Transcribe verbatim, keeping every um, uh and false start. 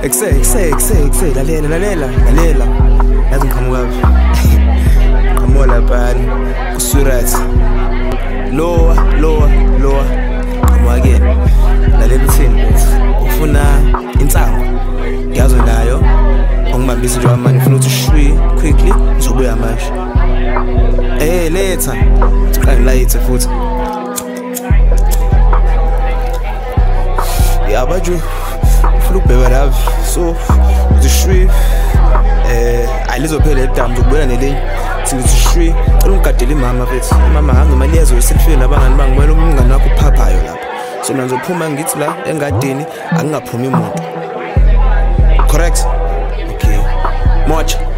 Ekuse ekuse ekuse ekuse lalela lalela lalela yazi ngiqhamuka qhamuka lapha kusurat lowa lowa lowa qhamuka ke lalela uthini ufuna insango ngiyazo nayo ongibambisa nje manje ufuna ukuthi shwi quickly ngizobuya manje eh letha qani layithe futhi yabaju ufuna ukubheka lapha so uzishwi eh alizophela edambu ukubona nelinye sithi shwi cela ungigadele imama mfethu imama hanga imali yazo iselfini nabangani bangimela umngane wakho uphaphayo lapha so mina ngizophuma ngithi la engadini angingaphumi umuntu correct okay mocha